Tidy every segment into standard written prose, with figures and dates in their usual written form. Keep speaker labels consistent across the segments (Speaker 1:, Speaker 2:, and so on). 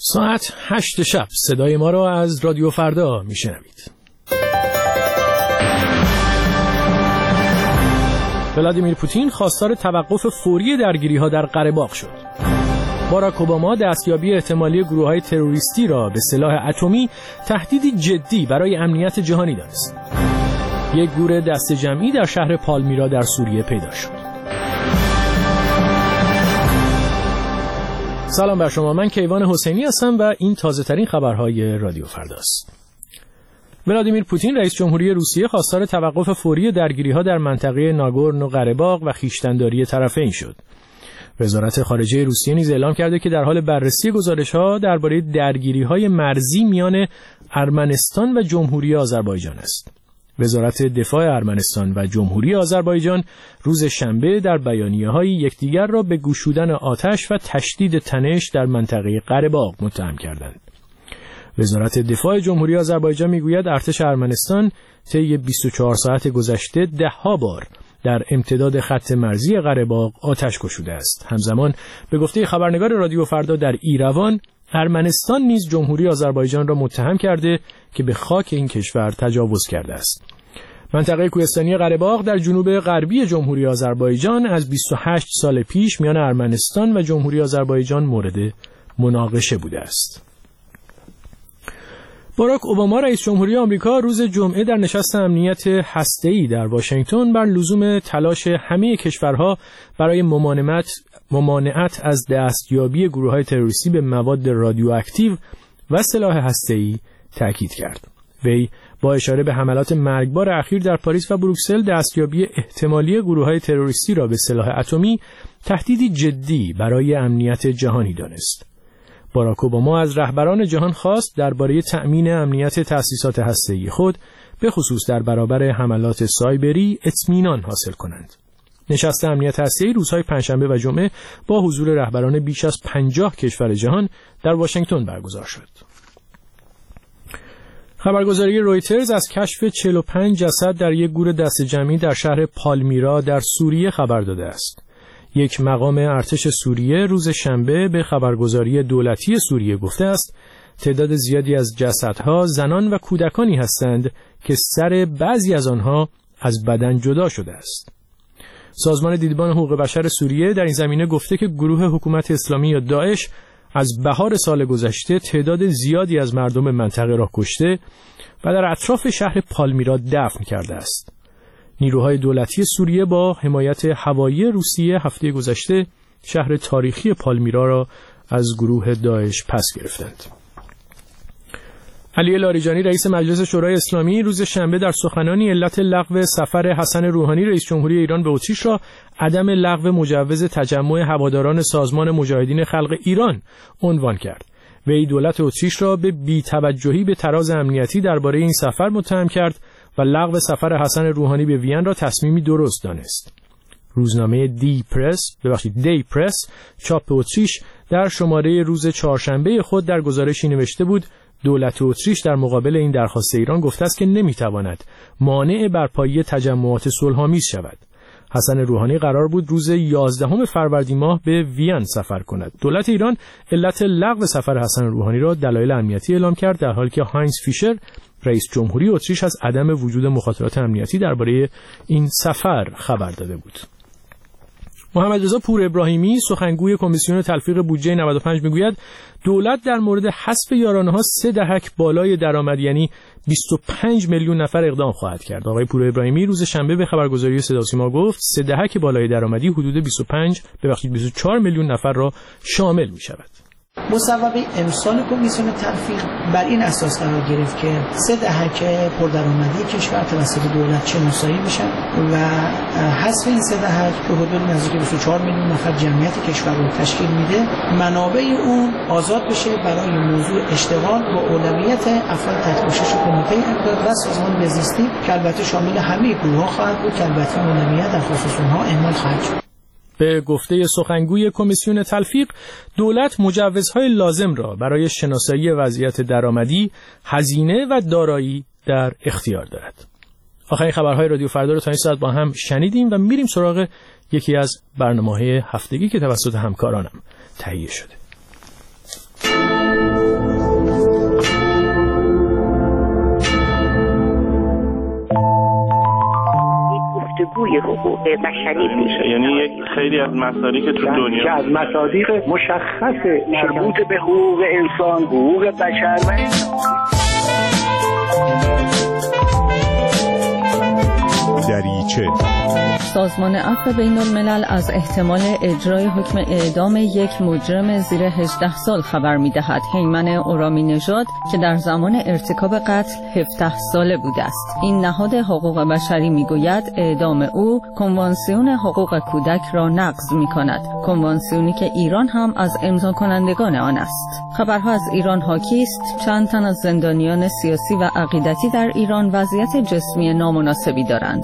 Speaker 1: ساعت 8 شب صدای ما را از رادیو فردا میشنوید. ولادیمیر پوتین خواستار توقف فوری درگیری‌ها در قره باغ شد. باراک اوباما دستیابی احتمالی گروه‌های تروریستی را به سلاح اتمی تهدیدی جدی برای امنیت جهانی دانست. یک گور دست جمعی در شهر پالمیرا در سوریه پیدا شد. سلام بر شما، من کیوان حسینی هستم و این تازه ترین خبرهای رادیو فرداست. ولادیمیر پوتین رئیس جمهوری روسیه خواستار توقف فوری درگیری‌ها در منطقه ناگورنو قره‌باغ و خویشتن‌داری طرفین شد. وزارت خارجه روسیه نیز اعلام کرده که در حال بررسی گزارش‌ها درباره درگیری‌های مرزی میان ارمنستان و جمهوری آذربایجان است. وزارت دفاع ارمنستان و جمهوری آذربایجان روز شنبه در بیانیه‌های یکدیگر را به گشودن آتش و تشدید تنش در منطقه قره‌باغ متهم کردند. وزارت دفاع جمهوری آذربایجان میگوید ارتش ارمنستان طی 24 ساعت گذشته ده‌ها بار در امتداد خط مرزی قره‌باغ آتش گشوده است. همزمان به گفته خبرنگار رادیو فردا در ایروان، ارمنستان نیز جمهوری آذربایجان را متهم کرده که به خاک این کشور تجاوز کرده است. منطقه کوهستانی قره‌باغ در جنوب غربی جمهوری آذربایجان از 28 سال پیش میان ارمنستان و جمهوری آذربایجان مورد مناقشه بوده است. باراک اوباما رئیس جمهوری آمریکا روز جمعه در نشست امنیت هسته‌ای در واشنگتن بر لزوم تلاش همه کشورها برای ممانعت از دستیابی گروه‌های تروریستی به مواد رادیواکتیو و سلاح هسته‌ای تاکید کرد. وی با اشاره به حملات مرگبار اخیر در پاریس و بروکسل دستیابی احتمالی گروه‌های تروریستی را به سلاح اتمی تهدیدی جدی برای امنیت جهانی دانست. باراک اوباما از رهبران جهان خواست درباره تأمین امنیت تأسیسات هسته‌ای خود به خصوص در برابر حملات سایبری اطمینان حاصل کنند. نشست امنیت هسته‌ای روزهای پنجشنبه و جمعه با حضور رهبران بیش از 50 کشور جهان در واشنگتن برگزار شد. خبرگزاری رویترز از کشف 45 جسد در یک گور دست جمعی در شهر پالمیرا در سوریه خبر داده است. یک مقام ارتش سوریه روز شنبه به خبرگزاری دولتی سوریه گفته است تعداد زیادی از جسدها زنان و کودکانی هستند که سر بعضی از آنها از بدن جدا شده است. سازمان دیدبان حقوق بشر سوریه در این زمینه گفته که گروه حکومت اسلامی یا داعش از بهار سال گذشته تعداد زیادی از مردم منطقه را کشته و در اطراف شهر پالمیرا دفن کرده است. نیروهای دولتی سوریه با حمایت هوایی روسیه هفته گذشته شهر تاریخی پالمیرا را از گروه داعش پس گرفتند. علی لاریجانی رئیس مجلس شورای اسلامی روز شنبه در سخنانی علت لغو سفر حسن روحانی رئیس جمهوری ایران به اتریش را عدم لغو مجوز تجمع هواداران سازمان مجاهدین خلق ایران عنوان کرد. وی دولت اتریش را به بی‌توجهی به تراز امنیتی درباره این سفر متهم کرد و لغو سفر حسن روحانی به وین را تصمیمی درست دانست. روزنامه دی پرس چاپ اتریش در شماره روز چهارشنبه خود در گزارشی نوشته بود دولت اتریش در مقابل این درخواست ایران گفته است که نمیتواند مانع برپایی تجمعات صلح‌آمیز شود. حسن روحانی قرار بود روز 11 فروردین ماه به وین سفر کند. دولت ایران علت لغو سفر حسن روحانی را دلایل امنیتی اعلام کرد، در حالی که هاینز فیشر رئیس جمهوری اتریش از عدم وجود مخاطرات امنیتی درباره این سفر خبر داده بود. محمد رضا پور ابراهیمی سخنگوی کمیسیون تلفیق بودجه 95 میگوید دولت در مورد حذف یارانه‌ها 3 دهک بالای درآمد یعنی 25 میلیون نفر اقدام خواهد کرد. آقای پور ابراهیمی روز شنبه به خبرگزاری صدا و سیما گفت 3 دهک بالای درآمدی حدود 24 میلیون نفر را شامل می‌شود.
Speaker 2: مصوبه امسال کمیسیون تلفیق بر این اساس قرار گرفت که 3 دهک پردرآمدی کشور توسط دولت شناسایی بشن و حذف این 3 دهک که حدود نزدیک 24 میلیون نفر جمعیت کشور رو تشکیل میده منابع اون آزاد بشه برای موضوع اشتغال با اولویت افراد تحت پوشش کمیته امداد و سازمان بهزیستی که البته شامل همه گروه‌ها خواهد بود که البته اولویت در خصوص اونها اهمال خواهد شد.
Speaker 1: به گفته سخنگوی کمیسیون تلفیق، دولت مجوزهای لازم را برای شناسایی وضعیت درآمدی، هزینه و دارایی در اختیار دارد. آخرین خبرهای رادیو فردا رو تا این ساعت با هم شنیدیم و میریم سراغ یکی از برنامه‌های هفتگی که توسط همکارانم تهیه شده.
Speaker 3: جمهوری حقوق بشری بود.
Speaker 4: یعنی یک خیلی از مسائلی که تو دنیا
Speaker 5: که از مصادیق مشخص مربوط به حقوق انسان، حقوق بشر و
Speaker 6: دریچه.
Speaker 7: سازمان عفو بین الملل از احتمال اجرای حکم اعدام یک مجرم زیر 18 سال خبر می‌دهد. هیمن اورامی نژاد که در زمان ارتکاب قتل 17 ساله بوده است. این نهاد حقوق بشری می‌گوید اعدام او کنوانسیون حقوق کودک را نقض می‌کند. کنوانسیونی که ایران هم از امضا کنندگان آن است. خبرها از ایران حاکی است. چند تن از زندانیان سیاسی و عقیدتی در ایران وضعیت جسمی نامناسبی دارند.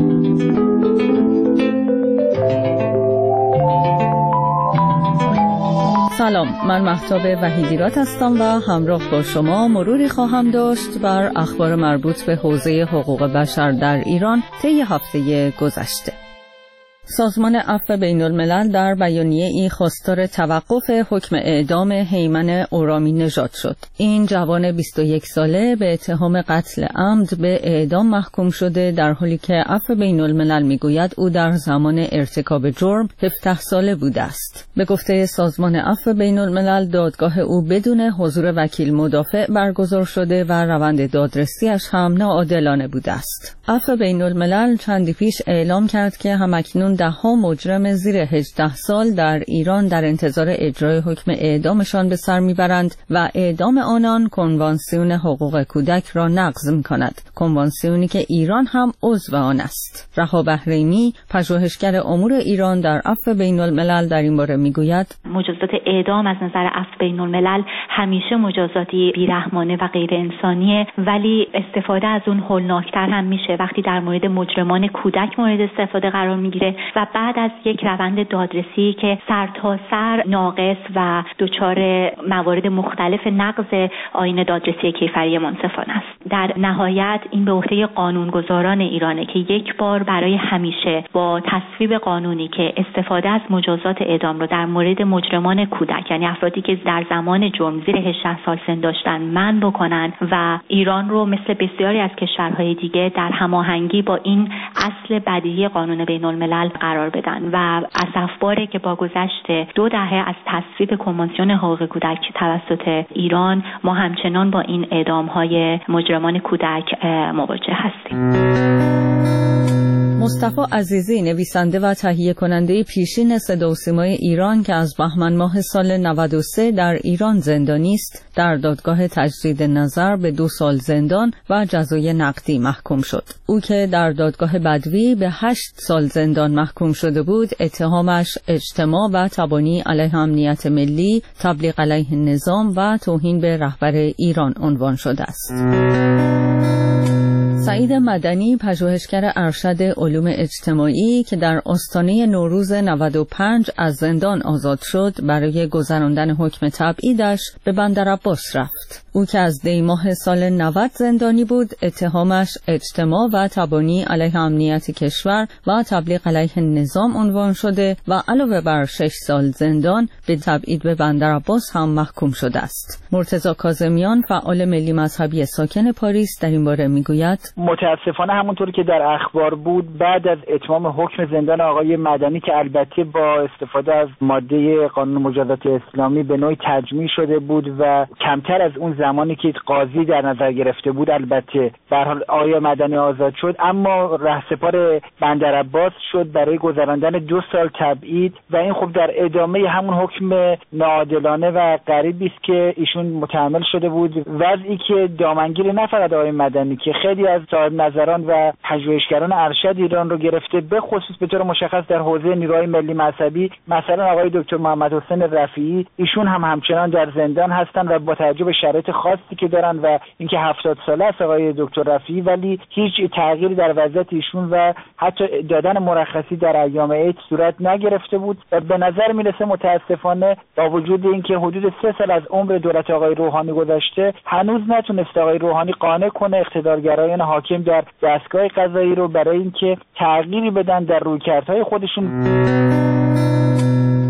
Speaker 7: سلام، من مهتاب وحیدیرات هستم و همراه با شما مروری خواهم داشت بر اخبار مربوط به حوزه حقوق بشر در ایران طی هفته گذشته. سازمان عفو بین الملل در بیانیه ای خواستار توقف حکم اعدام هیمن اورامی نژاد شد. این جوان 21 ساله به اتهام قتل عمد به اعدام محکوم شده، در حالی که عفو بین الملل میگوید او در زمان ارتکاب جرم 17 ساله بوده است. به گفته سازمان عفو بین الملل دادگاه او بدون حضور وکیل مدافع برگزار شده و روند دادرسیش هم ناعادلانه بوده است. عفو بین الملل چندی پیش اعلام کرد که همکنون 10 مجرم زیر 18 سال در ایران در انتظار اجرای حکم اعدامشان به سر میبرند و اعدام آنان کنوانسیون حقوق کودک را نقض میکند. کنوانسیونی که ایران هم عضو آن است. رها بحرینی، پژوهشگر امور ایران در عفو بین الملل در این باره میگوید
Speaker 8: مجازات اعدام از نظر عفو بین الملل همیشه مجازاتی بیرحمانه و غیر انسانیه، ولی استفاده از اون هولناکتر هم میشه وقتی در مورد مجرمان کودک مورد استفاده قرار میگیره و بعد از یک روند دادرسی که سر ناقص و دچار موارد مختلف نقض آیین دادرسی کیفری منصفانه است. در نهایت این به عهده قانونگذاران ایرانه که یک بار برای همیشه با تصویب قانونی که استفاده از مجازات اعدام رو در مورد مجرمان کودک، یعنی افرادی که در زمان جرم زیر 18 سال سن داشتن، منع بکنن و ایران رو مثل بسیاری از کشورهای دیگه در هماهنگی با این اصل بدیهی قانون بین الملل قرار بدن و اسفباره که با گذشت 2 دهه از تصویب کنوانسیون حقوق کودک توسط ایران ما همچنان با این اعدام‌های مجرمان کودک مواجه هستیم.
Speaker 7: مصطفی عزیزی، نویسنده و تهیه کننده پیشین صدا و سیمای ایران که از بهمن ماه سال 93 در ایران زندانی است، در دادگاه تجدید نظر به 2 سال زندان و جزای نقدی محکوم شد. او که در دادگاه بدوی به 8 سال زندان محکوم شده بود، اتهامش اجتماع و تبانی علیه امنیت ملی، تبلیغ علیه نظام و توهین به رهبر ایران عنوان شده است. سعید مدنی، پژوهشگر ارشد علوم اجتماعی که در آستانه نوروز 95 از زندان آزاد شد، برای گذراندن حکم تبعیدش به بندرعباس رفت. او که از دی ماه سال 90 زندانی بود، اتهامش اجتماع و تبانی علیه امنیت کشور و تبلیغ علیه نظام عنوان شده و علاوه بر 6 سال زندان به تبعید به بندرعباس هم محکوم شده است. مرتضی کاظمیان، فعال ملی مذهبی ساکن پاریس، در این باره میگوید
Speaker 9: متاسفانه همونطور که در اخبار بود، بعد از اتمام حکم زندان آقای مدنی که البته با استفاده از ماده قانون مجازات اسلامی به نوعی تجمیع شده بود و کمتر از اون زمانی که قاضی در نظر گرفته بود، البته به هر حال آقای مدنی آزاد شد، اما رهسپار بندرعباس شد برای گذراندن 2 سال تبعید و این خب در ادامه همون حکم ناعادلانه و غریبی است که ایشون متحمل شده بود، وضعی که دامنگیر نه فقط آقای مدنی که خیلی از صاحب نظران و پژوهشگران ارشد ایران رو گرفته، به خصوص به طور مشخص در حوزه نیروهای ملی مذهبی، مثلا آقای دکتر محمد حسین رفیعی، ایشون هم همچنان در زندان هستن و با توجه به شرایط خاصی که دارن و اینکه 70 ساله است آقای دکتر رفیعی، ولی هیچ تغییری در وضعیت ایشون و حتی دادن مرخصی در ایام عید صورت نگرفته بود و به نظر میرسه متاسفانه با وجود اینکه حدود 3 سال از عمر دولت آقای روحانی گذشته، هنوز نتونست آقای روحانی قانع کنه اقتدارگرایان حاکم در دستگاه قضایی رو برای اینکه تغییری بدن در رویکردهای خودشون.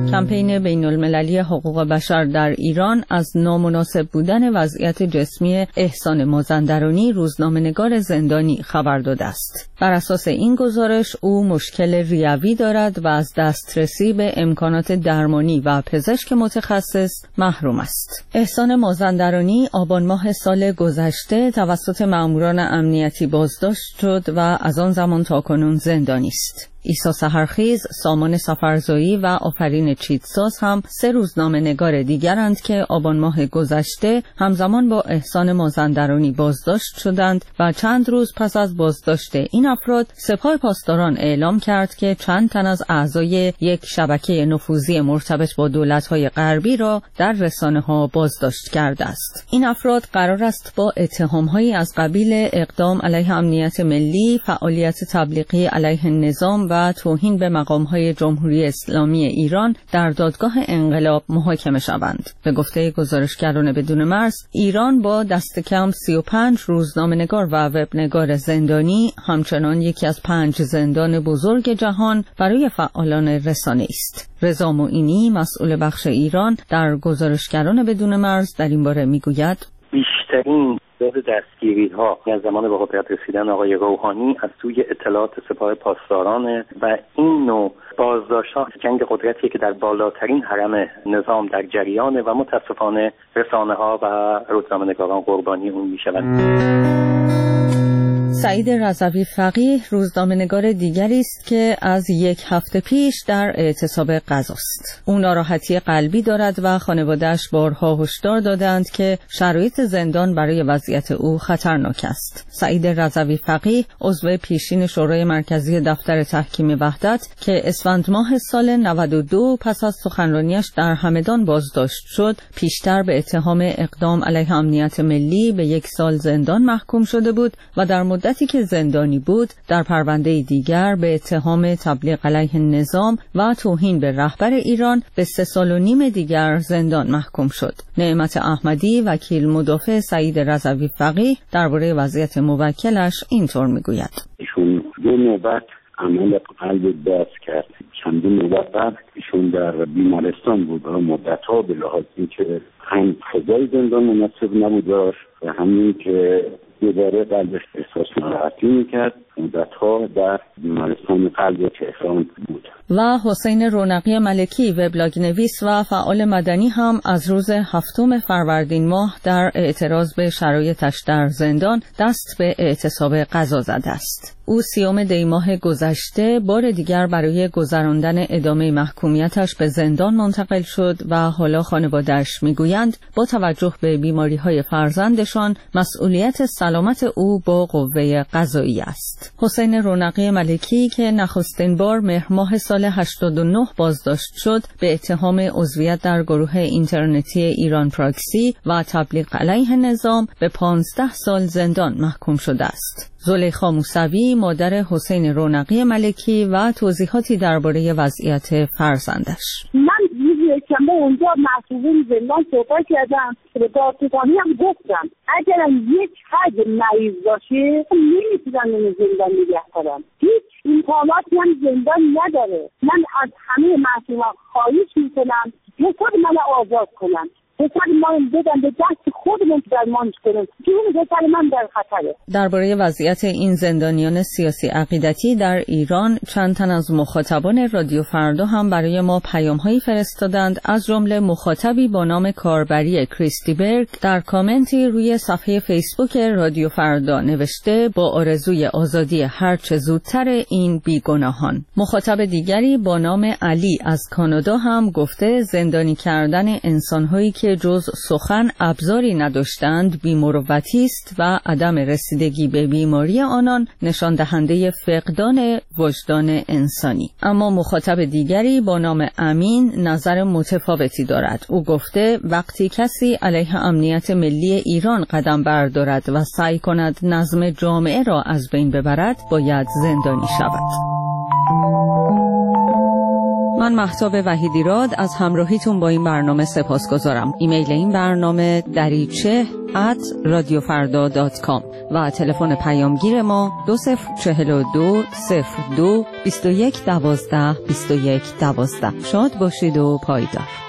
Speaker 7: کمپین بین‌المللی حقوق بشر در ایران از نامناسب بودن وضعیت جسمی احسان مازندرانی، روزنامه‌نگار زندانی، خبر داده است. بر اساس این گزارش او مشکل ریوی دارد و از دسترسی به امکانات درمانی و پزشک متخصص محروم است. احسان مازندرانی آبان ماه سال گذشته توسط ماموران امنیتی بازداشت شد و از آن زمان تاکنون زندانی است. عیسی سحرخیز، سامان سفرزایی و آفرین چیتساز هم 3 روزنامه‌نگار دیگرند که آبان ماه گذشته همزمان با احسان مازندرانی بازداشت شدند و چند روز پس از بازداشت این افراد سپاه پاسداران اعلام کرد که چند تن از اعضای یک شبکه نفوذی مرتبط با دولت‌های غربی را در رسانه‌ها بازداشت کرده است. این افراد قرار است با اتهام‌هایی از قبیل اقدام علیه امنیت ملی، فعالیت تبلیغی علیه نظام و توهین به مقام‌های جمهوری اسلامی ایران در دادگاه انقلاب محاکمه شوند. به گفته گزارشگران بدون مرز، ایران با دست کم 35 روزنامه‌نگار و وبنگار زندانی همچنان یکی از 5 زندان بزرگ جهان برای فعالان رسانه است. رضا معینی، مسئول بخش ایران در گزارشگران بدون مرز، در این باره میگوید:
Speaker 10: بیشترین دستگیری‌ها از زمان به قدرت رسیدن آقای روحانی از سوی اطلاعات سپاه پاسداران و این نوع بازداشت‌ها جنگ قدرتیه که در بالاترین هرم نظام در جریانه و متاسفانه رسانه‌ها و روزنامه‌نگاران قربانی اون میشوند.
Speaker 7: سعید رضوی فقیه روزنامه‌نگار دیگری است که از 1 هفته پیش در اعتصاب غذاست. او ناراحتی قلبی دارد و خانواده‌اش بارها هشدار دادند که شرایط زندان برای وضعیت او خطرناک است. سعید رضوی فقیه عضو پیشین شورای مرکزی دفتر تحکیم وحدت که اسفند ماه سال 92 پس از سخنرانیش در همدان بازداشت شد، پیشتر به اتهام اقدام علیه امنیت ملی به 1 سال زندان محکوم شده بود و در مدتی که زندانی بود در پرونده دیگر به اتهام تبلیغ علیه نظام و توهین به رهبر ایران به 3 سال و نیم دیگر زندان محکوم شد. نعمت احمدی، وکیل مدافع سعید رضوی فقیه، درباره وضعیت موکلش اینطور میگوید:
Speaker 11: ایشون 2 نوبت عمل قلب باز کرد. چندین نوبت بعد ایشون در بیمارستان بود و مدت‌ها به لحاظ اینکه هم فضای زندان مناسب نبود و همین که دوباره قلبش احساس ناراحتی میکرد، مدت‌ها در بیمارستان قلب تهران بود.
Speaker 7: و حسین رونقی ملکی، وبلاگ نویس و فعال مدنی هم از روز 7 فروردین ماه در اعتراض به شرایطش در زندان دست به اعتصاب غذا زده است. او 30 دی ماه گذشته بار دیگر برای گذراندن ادامه محکومیتش به زندان منتقل شد و حالا خانواده‌اش میگویند با توجه به بیماری‌های فرزندشان مسئولیت سلامت او با قوه قضاییه است. حسین رونقی ملکی که نخستین بار مهر ماه سال 89 بازداشت شد به اتهام عضویت در گروه اینترنتی ایران پراکسی و تبلیغ علیه نظام به 15 سال زندان محکوم شده است. زلیخا موسوی، مادر حسین رونقی ملکی و توضیحاتی درباره وضعیت فرزندش:
Speaker 12: من یکشنبه اونجا مسئولین زندان صحبت کردم که به دادستانی هم گفتم اگرم یک حد مریض باشه نمیتونن من زندان نگه دارن، هیچ امکاناتی هم زندان نداره. من از همه مسئولان خواهش میکنم که خود من آزاد کنن، بسیاری ما بدن به دست خودمون که درمانش کنیم، جون بسیاری من در خطره.
Speaker 7: درباره وضعیت این زندانیان سیاسی عقیدتی در ایران چند تن از مخاطبان رادیو فردا هم برای ما پیام‌هایی فرستادند، از جمله مخاطبی با نام کاربری کریستی برگ در کامنتی روی صفحه فیسبوک رادیو فردا نوشته با آرزوی آزادی هرچه زودتر این بیگناهان. مخاطب دیگری با نام علی از کانادا هم گفته زندانی کردن انسان‌هایی که جز سخن ابزاری نداشتند بی‌مروتی است و عدم رسیدگی به بیماری آنان نشان دهنده فقدان وجدان انسانی. اما مخاطب دیگری با نام امین نظر متفاوتی دارد. او گفته وقتی کسی علیه امنیت ملی ایران قدم بردارد و سعی کند نظم جامعه را از بین ببرد باید زندانی شود. من مهتاب وحیدیراد از همراهیتون با این برنامه سپاسگزارم. ایمیل این برنامه dariche@radiofarda.com و تلفن پیامگیر ما 2042 02 21 12 21 12. شاد باشید و پایدار.